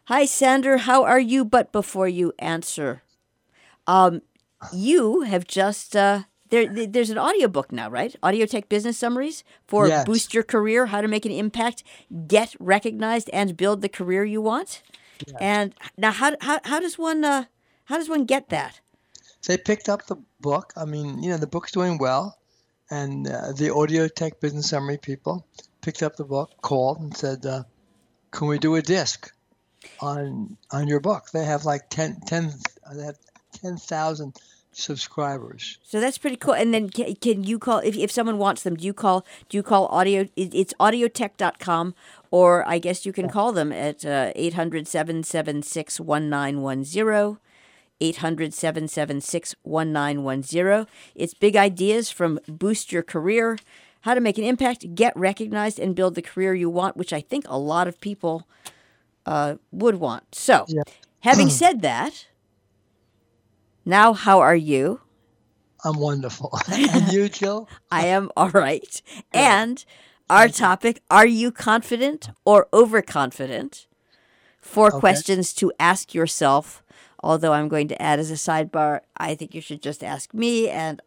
Hi, Sander. How are you? But before you answer, um, you have just there's an audiobook now, right? Audio Tech Business Summaries for Yes, Boost Your Career, How to Make an Impact, Get Recognized, and Build the Career You Want. yes. And now, how does one get that? They picked up the book. I mean, the book's doing well, and the Audio Tech Business Summary people picked up the book, called, and said, "Can we do a disc on your book?" They have like they have 10,000 subscribers. So that's pretty cool. And then can you call if someone wants them? Do you call audio? It's audiotech.com, or I guess you can call them at 800-776-1910. 800-776-1910. It's big ideas from Boost Your Career, How to Make an Impact, Get Recognized, and Build the Career You Want, which I think a lot of people would want. So, Yeah, having said that, now how are you? I'm wonderful. And you, Jill? I am all right. Good. And our Thank you. topic, are you confident or overconfident? Four Okay. questions to ask yourself. Although I'm going to add as a sidebar, I think you should just ask me and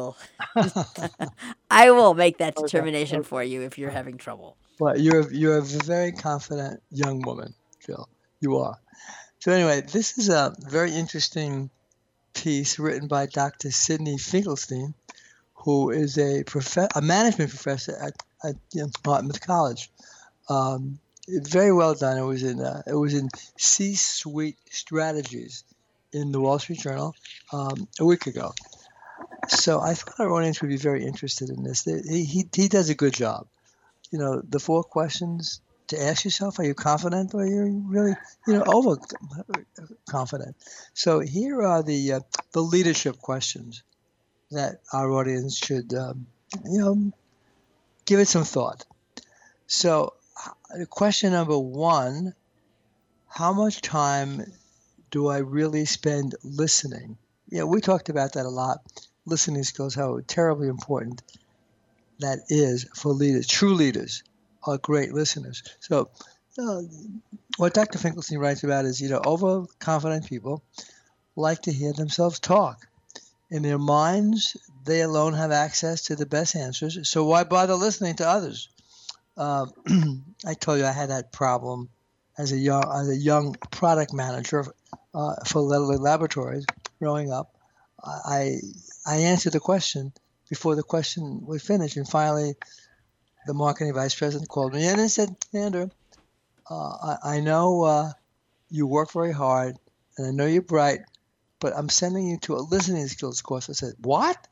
I will make that Okay. determination Okay. for you if you're having trouble. Well, you're a very confident young woman, Jill. You are. So anyway, this is a very interesting piece written by Dr. Sidney Finkelstein, who is a management professor at Dartmouth College. Very well done. It was in C-suite strategies in the Wall Street Journal a week ago. So I thought our audience would be very interested in this. He does a good job. The four questions to ask yourself: are you confident, or are you really, overconfident? So here are the leadership questions that our audience should, you know, give it some thought. So, question number one: how much time do I really spend listening? Yeah, we talked about that a lot. Listening skills, how terribly important that is for leaders. True leaders are great listeners. So, uh, what Dr. Finkelstein writes about is, overconfident people like to hear themselves talk. In their minds, they alone have access to the best answers. So why bother listening to others? Uh, I told you I had that problem as a young product manager for Lilly Laboratories growing up. I I answered the question before the question was finished, and finally the marketing vice president called me in and said, "Andrew, I know you work very hard, and I know you're bright, but I'm sending you to a listening skills course." I said, "What?"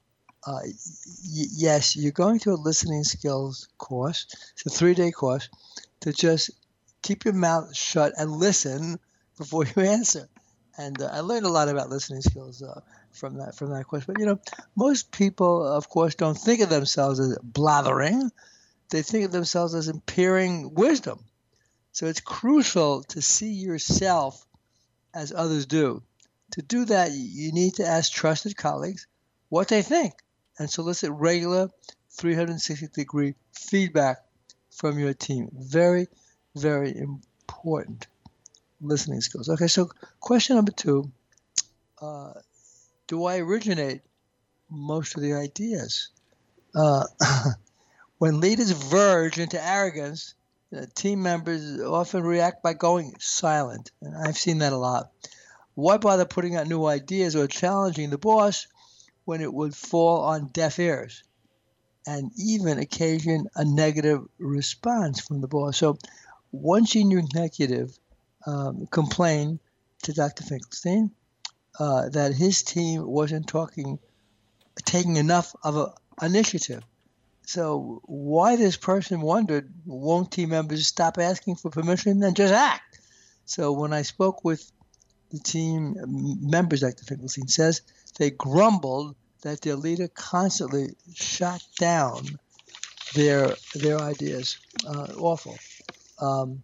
Yes, you're going to a listening skills course. It's a 3-day course to just keep your mouth shut and listen before you answer. And I learned a lot about listening skills from that course. But most people, of course, don't think of themselves as blathering. They think of themselves as imparting wisdom. So it's crucial to see yourself as others do. To do that, you need to ask trusted colleagues what they think and solicit regular 360-degree feedback from your team. Very, very important listening skills. Okay, so question number two: uh, do I originate most of the ideas? Uh, when leaders verge into arrogance, team members often react by going silent. And I've seen that a lot. Why bother putting out new ideas or challenging the boss when it would fall on deaf ears and even occasion a negative response from the boss? So, one senior executive complained to Dr. Finkelstein that his team wasn't taking enough of an initiative. So, why this person wondered, won't team members stop asking for permission and just act? So, when I spoke with the team members, Dr. Finkelstein says, they grumbled that their leader constantly shot down their ideas. Awful. Um,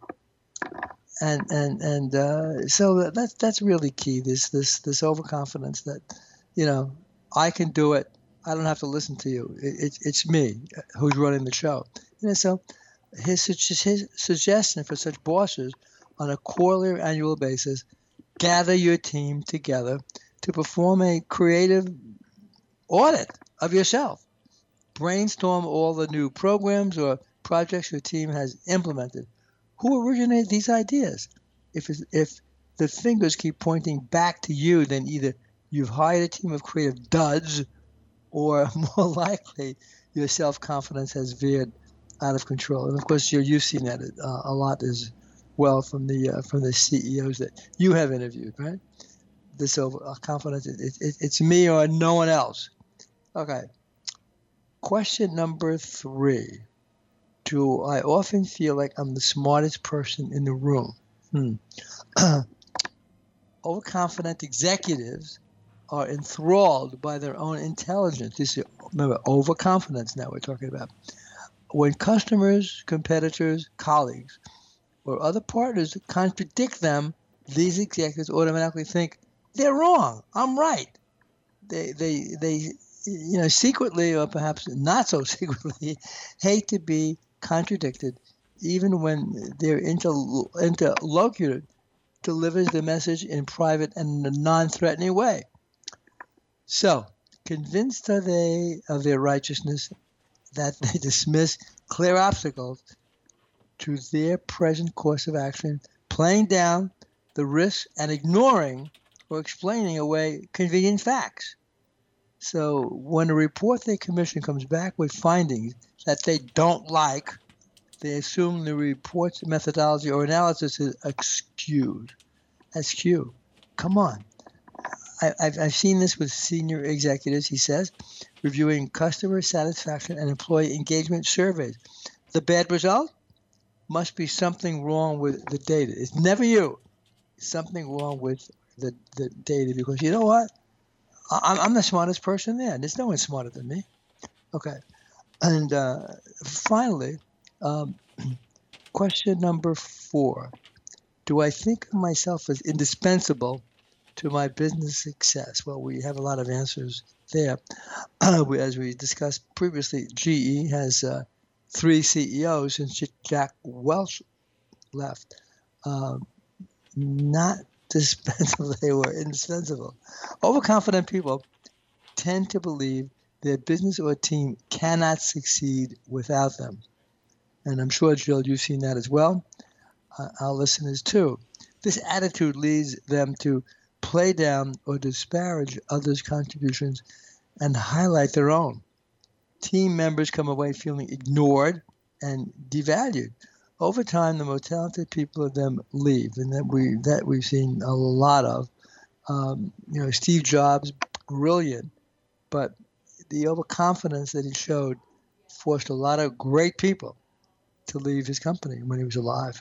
so that's really key. This overconfidence that you know I can do it. I don't have to listen to you. It's me who's running the show. So his suggestion for such bosses on a quarterly or annual basis, gather your team together to perform a creative audit of yourself. Brainstorm all the new programs or projects your team has implemented. Who originated these ideas? If the fingers keep pointing back to you, then either you've hired a team of creative duds, or more likely your self-confidence has veered out of control. And of course, you've seen that a lot as well from the CEOs that you have interviewed, right? This confidence, it's me or no one else. Okay. Question number 3. Do I often feel like I'm the smartest person in the room? Overconfident executives are enthralled by their own intelligence. This is, remember, overconfidence now we're talking about. When customers, competitors, colleagues, or other partners contradict them, these executives automatically think they're wrong. I'm right. They secretly, or perhaps not so secretly, hate to be contradicted, even when their interlocutor delivers the message in private and in a non-threatening way. So, convinced are they of their righteousness that they dismiss clear obstacles to their present course of action, playing down the risks and ignoring or explaining away convenient facts. So when a report they commission comes back with findings that they don't like, they assume the report's methodology or analysis is askew. Come on. I've seen this with senior executives, he says, reviewing customer satisfaction and employee engagement surveys. The bad result must be something wrong with the data. It's never you. It's something wrong with the data, because you know what? I'm the smartest person there. There's no one smarter than me. Okay. And finally, question number 4. Do I think of myself as indispensable to my business success? Well, we have a lot of answers there. As we discussed previously, GE has 3 CEOs since Jack Welch left. Not dispensable, they were indispensable. Overconfident people tend to believe their business or team cannot succeed without them. And I'm sure, Jill, you've seen that as well. Our listeners too. This attitude leads them to play down or disparage others' contributions and highlight their own. Team members come away feeling ignored and devalued. Over time, the more talented people of them leave, and that we've seen a lot of. Steve Jobs, brilliant, but the overconfidence that he showed forced a lot of great people to leave his company when he was alive.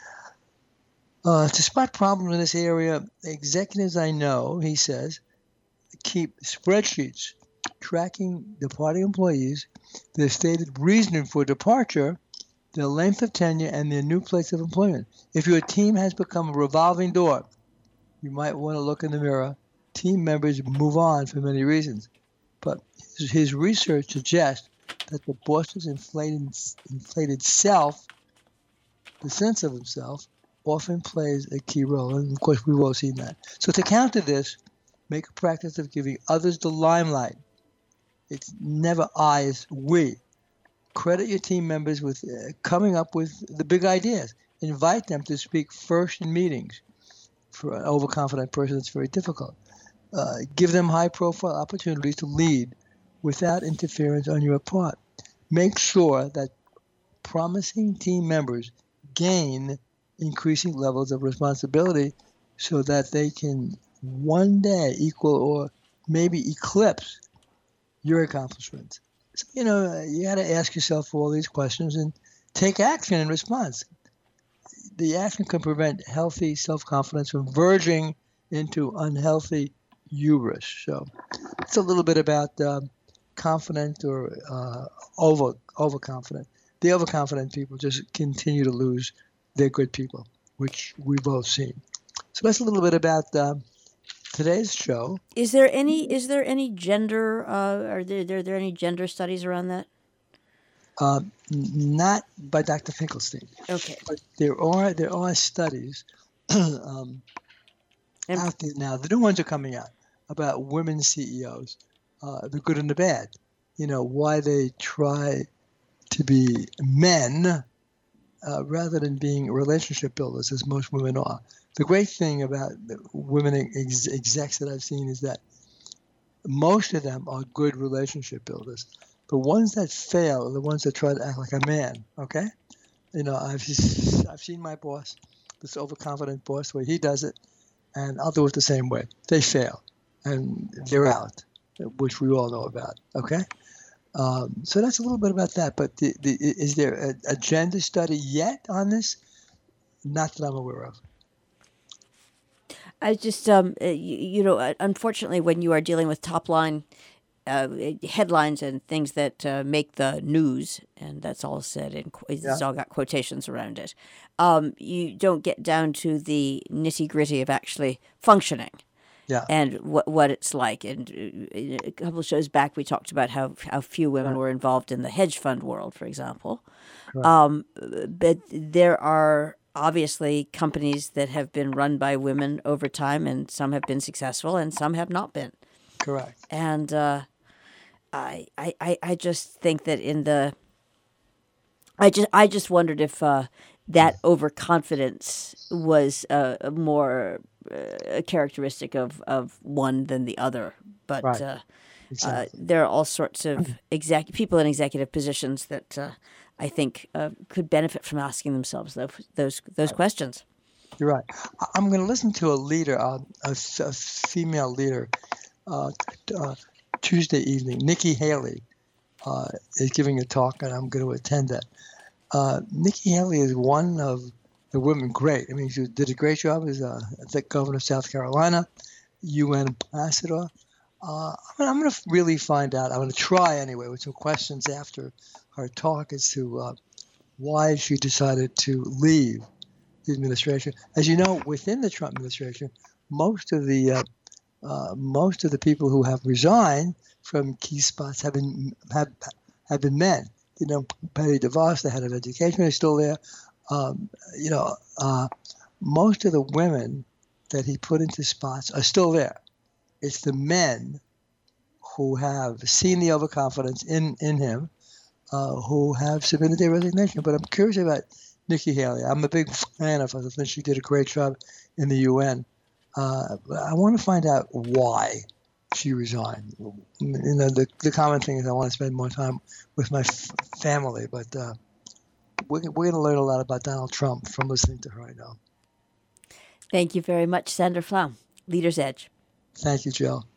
To spot problems in this area, executives I know, he says, keep spreadsheets tracking departing employees, their stated reason for departure, their length of tenure, and their new place of employment. If your team has become a revolving door, you might want to look in the mirror. Team members move on for many reasons. But his research suggests that the boss's inflated self, the sense of himself, often plays a key role. And of course, we've all seen that. So to counter this, make a practice of giving others the limelight. It's never I, it's we. Credit your team members with coming up with the big ideas. Invite them to speak first in meetings. For an overconfident person, it's very difficult. Give them high-profile opportunities to lead without interference on your part. Make sure that promising team members gain increasing levels of responsibility so that they can one day equal or maybe eclipse your accomplishments. So, you got to ask yourself all these questions and take action in response. The action can prevent healthy self-confidence from verging into unhealthy hubris. So it's a little bit about confident or overconfident. The overconfident people just continue to lose their good people, which we've both seen. So that's a little bit about today's show. Is there any gender? Are there any gender studies around that? Not by Dr. Finkelstein, Okay. but there are studies um, And out there now. The new ones are coming out about women CEOs, the good and the bad. Why they try to be men rather than being relationship builders, as most women are. The great thing about the women execs that I've seen is that most of them are good relationship builders. The ones that fail are the ones that try to act like a man. Okay, I've seen my boss, this overconfident boss, where he does it, and I'll do it the same way. They fail, and they're out, which we all know about. Okay. So that's a little bit about that. But is there a gender study yet on this? Not that I'm aware of. I just, unfortunately, when you are dealing with top line headlines and things that make the news, and that's all said, and it's all got quotations around it, you don't get down to the nitty gritty of actually functioning. Yeah. And what it's like. And a couple of shows back, we talked about how few women were involved in the hedge fund world, for example. But there are obviously companies that have been run by women over time, and some have been successful, and some have not been. Correct. And I just think that I just wondered if that overconfidence was more a characteristic of one than the other. But Right. Exactly. there are all sorts of people in executive positions that I think could benefit from asking themselves those questions. You're right. I'm going to listen to a leader, a female leader, Tuesday evening. Nikki Haley is giving a talk, and I'm going to attend that. Nikki Haley is one of the women. Great. I mean, she did a great job as the governor of South Carolina, UN ambassador. I'm going to really find out. I'm going to try anyway with some questions after her talk as to why she decided to leave the administration. As you know, within the Trump administration, most of the people who have resigned from key spots have been men. Patty DeVos, the head of education, is still there. Most of the women that he put into spots are still there. It's the men who have seen the overconfidence in him, who have submitted their resignation. But I'm curious about Nikki Haley. I'm a big fan of her. I think she did a great job in the UN. I want to find out why she resigned. The common thing is I want to spend more time with my family, but we're going to learn a lot about Donald Trump from listening to her right now. Thank you very much, Sandra Flaum, Leader's Edge. Thank you, Jill.